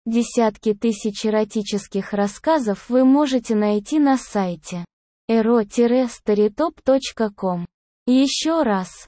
Десятки тысяч эротических рассказов вы можете найти на сайте ero-storytop.com. Еще раз,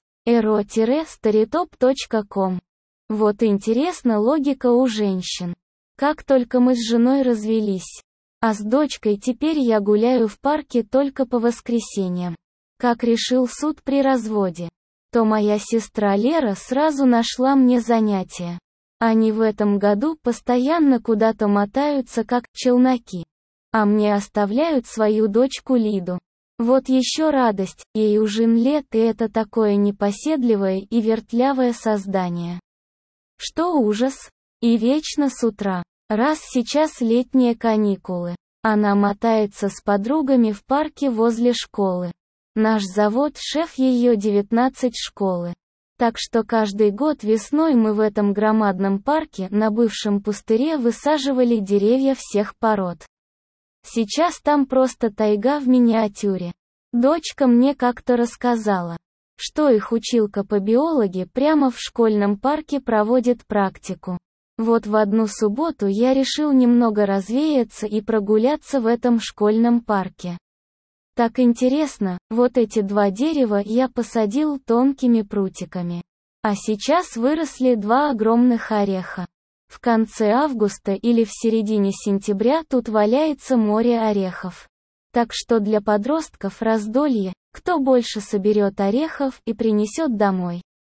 ero-storytop.com. Вот интересна логика у женщин. Как только мы с женой развелись, а с дочкой теперь я гуляю в парке только по воскресеньям. Как решил суд при разводе, то моя сестра Лера сразу нашла мне занятие. Они в этом году постоянно куда-то мотаются как челноки, а мне оставляют свою дочку Лиду. Вот еще радость, ей уже лет, и это такое непоседливое и вертлявое создание. Что ужас! И вечно с утра. Раз сейчас летние каникулы. Она мотается с подругами в парке возле школы. Наш завод, шеф ее 19 школы. Так что каждый год весной мы в этом громадном парке на бывшем пустыре высаживали деревья всех пород. Сейчас там просто тайга в миниатюре. Дочка мне как-то рассказала, что их училка по биологии прямо в школьном парке проводит практику. Вот в одну субботу я решил немного развеяться и прогуляться в этом школьном парке. Так интересно, вот эти два дерева я посадил тонкими прутиками. А сейчас выросли два огромных ореха. В конце августа или в середине сентября тут валяется море орехов. Так что для подростков раздолье, кто больше соберет орехов и принесет домой.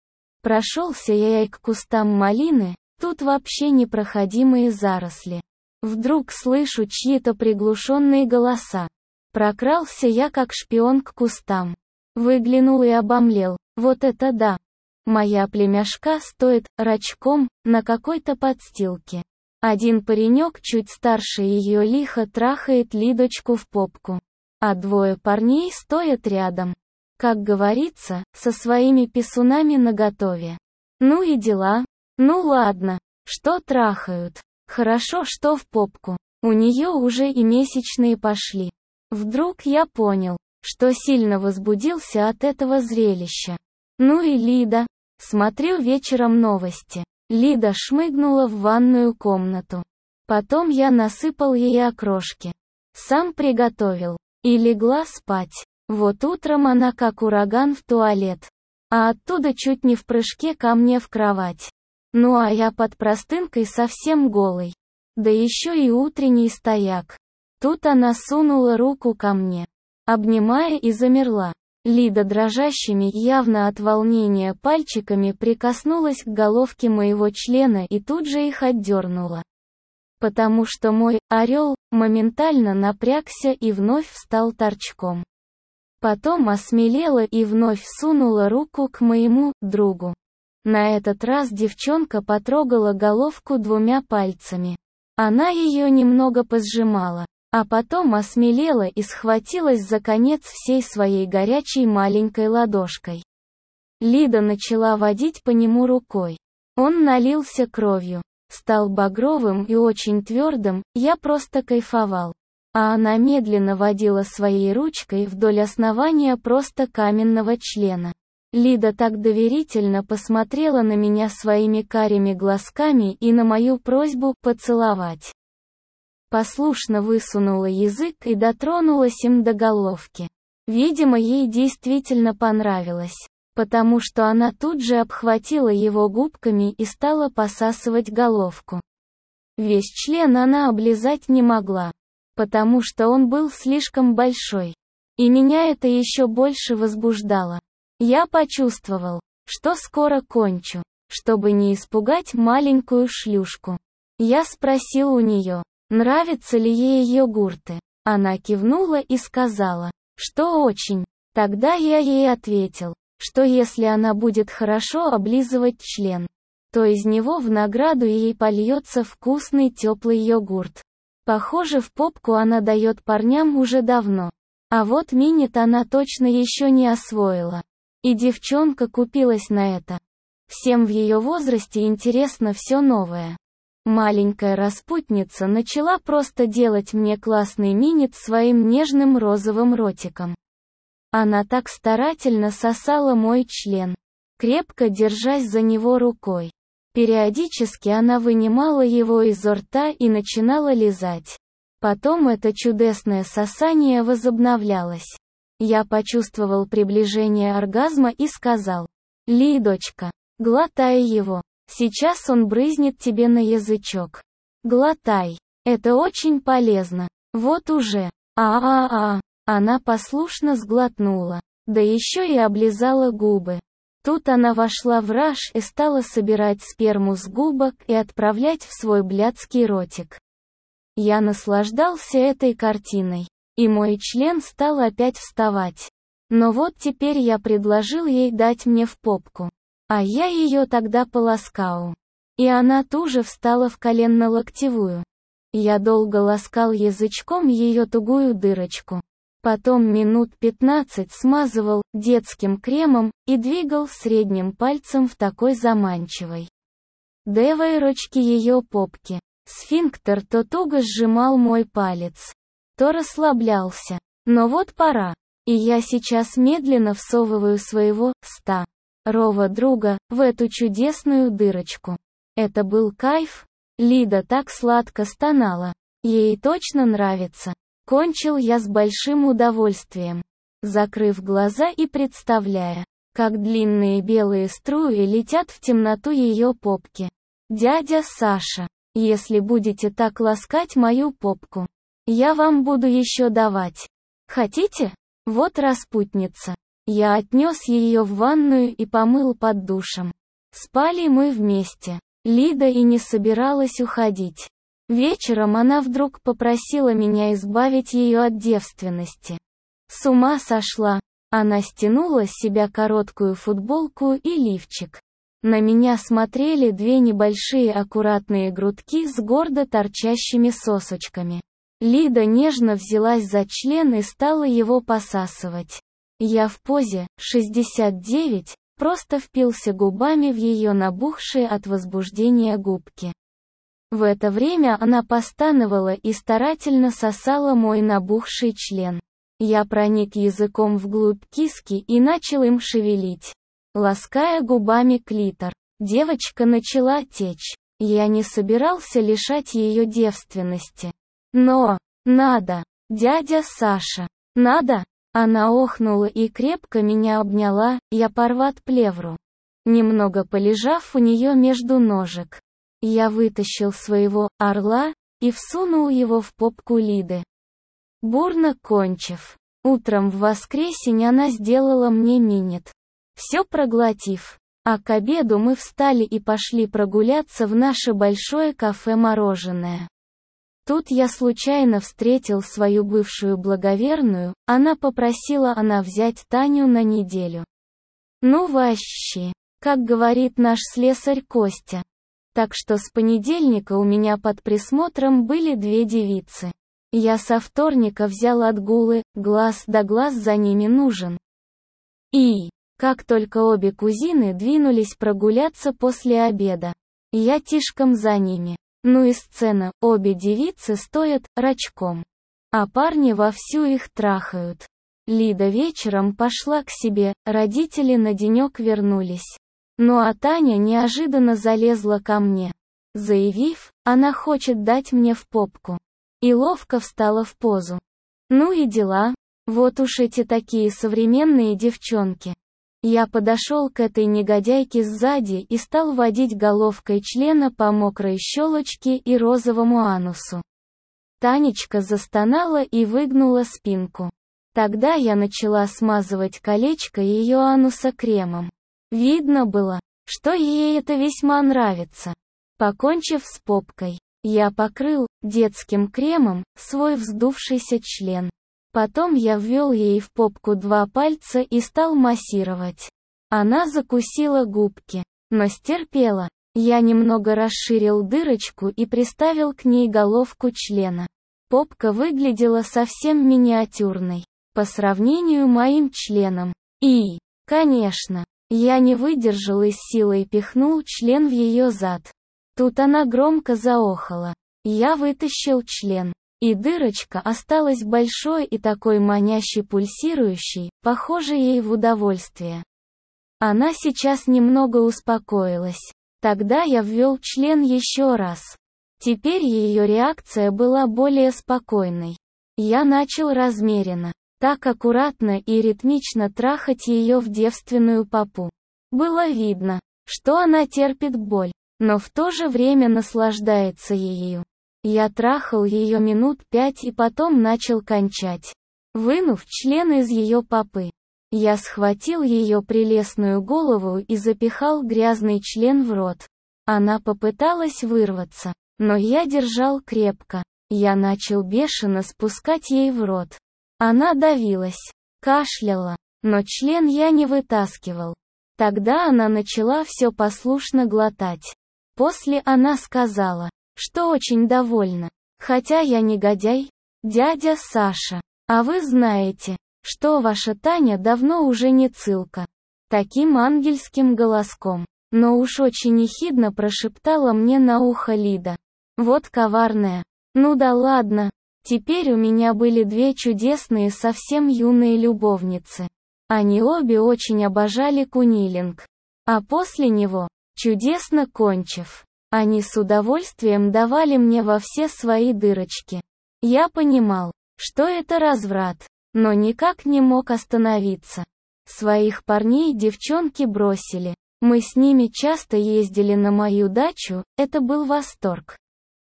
Прошелся я и к кустам малины, тут вообще непроходимые заросли. Вдруг слышу чьи-то приглушенные голоса. Прокрался я как шпион к кустам. Выглянул и обомлел, вот это да! Моя племяшка стоит рачком на какой-то подстилке. Один паренек чуть старше ее лихо трахает Лидочку в попку. А двое парней стоят рядом. Как говорится, со своими писунами наготове. Ну и дела. Ну ладно, что трахают. Хорошо, что в попку. У нее уже и месячные пошли. Вдруг я понял, что сильно возбудился от этого зрелища. Ну и Лида. Смотрю вечером новости. Лида шмыгнула в ванную комнату. Потом я насыпал ей окрошки. Сам приготовил. И легла спать. Вот утром она как ураган в туалет. А оттуда чуть не в прыжке ко мне в кровать. Ну а я под простынкой совсем голый. Да еще и утренний стояк. Тут она сунула руку ко мне, обнимая, и замерла. Лида дрожащими, явно от волнения, пальчиками прикоснулась к головке моего члена и тут же их отдернула. Потому что мой орел моментально напрягся и вновь встал торчком. Потом осмелела и вновь сунула руку к моему другу. На этот раз девчонка потрогала головку двумя пальцами. Она ее немного позжимала. А потом осмелела и схватилась за конец всей своей горячей маленькой ладошкой. Лида начала водить по нему рукой. Он налился кровью, стал багровым и очень твердым, я просто кайфовал. А она медленно водила своей ручкой вдоль основания просто каменного члена. Лида так доверительно посмотрела на меня своими карими глазками и на мою просьбу поцеловать. Послушно высунула язык и дотронулась им до головки. Видимо, ей действительно понравилось, потому что она тут же обхватила его губками и стала посасывать головку. Весь член она облизать не могла, потому что он был слишком большой. И меня это еще больше возбуждало. Я почувствовал, что скоро кончу, чтобы не испугать маленькую шлюшку. Я спросил у нее, нравятся ли ей йогурты. Она кивнула и сказала, что очень. Тогда я ей ответил, что если она будет хорошо облизывать член, то из него в награду ей польется вкусный теплый йогурт. Похоже, в попку она дает парням уже давно. А вот минет она точно еще не освоила. И девчонка купилась на это. Всем в ее возрасте интересно все новое. Маленькая распутница начала просто делать мне классный минет своим нежным розовым ротиком. Она так старательно сосала мой член, крепко держась за него рукой. Периодически она вынимала его изо рта и начинала лизать. Потом это чудесное сосание возобновлялось. Я почувствовал приближение оргазма и сказал: «Лидочка, глотай его. Сейчас он брызнет тебе на язычок. Глотай. Это очень полезно. Вот уже. А-а-а». Она послушно сглотнула. Да еще и облизала губы. Тут она вошла в раж и стала собирать сперму с губок и отправлять в свой блядский ротик. Я наслаждался этой картиной. И мой член стал опять вставать. Но вот теперь я предложил ей дать мне в попку. А я ее тогда поласкал. И она тоже встала в коленно-локтевую. Я долго ласкал язычком ее тугую дырочку. Потом минут 15 смазывал детским кремом и двигал средним пальцем в такой заманчивой девайрочке ее попки. Сфинктер то туго сжимал мой палец, то расслаблялся. Но вот пора. И я сейчас медленно всовываю своего старого друга в эту чудесную дырочку. Это был кайф. Лида так сладко стонала. Ей точно нравится. Кончил я с большим удовольствием, закрыв глаза и представляя, как длинные белые струи летят в темноту ее попки. «Дядя Саша, если будете так ласкать мою попку, я вам буду еще давать. Хотите? Вот распутница». Я отнес ее в ванную и помыл под душем. Спали мы вместе. Лида и не собиралась уходить. Вечером она вдруг попросила меня избавить ее от девственности. С ума сошла. Она стянула с себя короткую футболку и лифчик. На меня смотрели две небольшие аккуратные грудки с гордо торчащими сосочками. Лида нежно взялась за член и стала его посасывать. Я в позе 69 просто впился губами в ее набухшие от возбуждения губки. В это время она постановала и старательно сосала мой набухший член. Я проник языком вглубь киски и начал им шевелить, лаская губами клитор. Девочка начала течь. Я не собирался лишать ее девственности. Но, надо, дядя Саша, надо. Она охнула и крепко меня обняла, я порват плевру. Немного полежав у нее между ножек, я вытащил своего орла и всунул его в попку Лиды. Бурно кончив, утром в воскресенье она сделала мне минет, все проглотив. А к обеду мы встали и пошли прогуляться в наше большое кафе-мороженое. Тут я случайно встретил свою бывшую благоверную, она попросила взять Таню на неделю. Ну вообще, как говорит наш слесарь Костя. Так что с понедельника у меня под присмотром были две девицы. Я со вторника взял отгулы, глаз да глаз за ними нужен. И, как только обе кузины двинулись прогуляться после обеда, я тишком за ними. Ну и сцена, обе девицы стоят рачком, а парни вовсю их трахают. Лида вечером пошла к себе, родители на денек вернулись. Ну а Таня неожиданно залезла ко мне, заявив, она хочет дать мне в попку. И ловко встала в позу. Ну и дела. Вот уж эти такие современные девчонки. Я подошел к этой негодяйке сзади и стал водить головкой члена по мокрой щелочке и розовому анусу. Танечка застонала и выгнула спинку. Тогда я начала смазывать колечко ее ануса кремом. Видно было, что ей это весьма нравится. Покончив с попкой, я покрыл детским кремом свой вздувшийся член. Потом я ввел ей в попку 2 пальца и стал массировать. Она закусила губки, но стерпела. Я немного расширил дырочку и приставил к ней головку члена. Попка выглядела совсем миниатюрной по сравнению моим членом. И, конечно, я не выдержал и с силой пихнул член в ее зад. Тут она громко заохала. Я вытащил член, и дырочка осталась большой и такой манящей пульсирующей, похожей ей в удовольствие. Она сейчас немного успокоилась. Тогда я ввел член еще раз. Теперь ее реакция была более спокойной. Я начал размеренно, так аккуратно и ритмично трахать ее в девственную попу. Было видно, что она терпит боль, но в то же время наслаждается ею. Я трахал ее минут 5 и потом начал кончать. Вынув член из ее попы, я схватил ее прелестную голову и запихал грязный член в рот. Она попыталась вырваться, но я держал крепко. Я начал бешено спускать ей в рот. Она давилась, кашляла, но член я не вытаскивал. Тогда она начала все послушно глотать. После она сказала, что очень довольна. Хотя я негодяй, дядя Саша. А вы знаете, что ваша Таня давно уже не цылка. Таким ангельским голоском, но уж очень ехидно прошептала мне на ухо Лида. Вот коварная. Ну да ладно. Теперь у меня были две чудесные совсем юные любовницы. Они обе очень обожали кунилинг. А после него, чудесно кончив, они с удовольствием давали мне во все свои дырочки. Я понимал, что это разврат, но никак не мог остановиться. Своих парней девчонки бросили. Мы с ними часто ездили на мою дачу, это был восторг.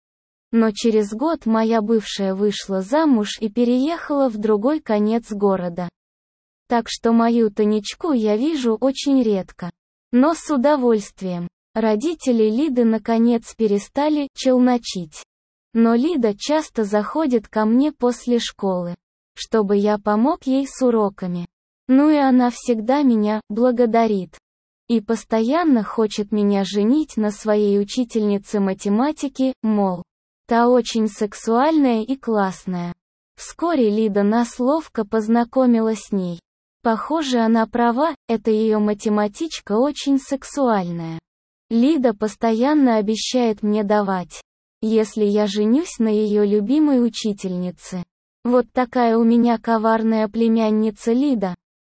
Но через год моя бывшая вышла замуж и переехала в другой конец города. Так что мою Танечку я вижу очень редко. Но с удовольствием. Родители Лиды наконец перестали челночить. Но Лида часто заходит ко мне после школы, чтобы я помог ей с уроками. Ну и она всегда меня благодарит. И постоянно хочет меня женить на своей учительнице математики, мол, та очень сексуальная и классная. Вскоре Лида нас ловко познакомила с ней. Похоже, она права, эта ее математичка очень сексуальная. Лида постоянно обещает мне давать, если я женюсь на ее любимой учительнице. Вот такая у меня коварная племянница Лида.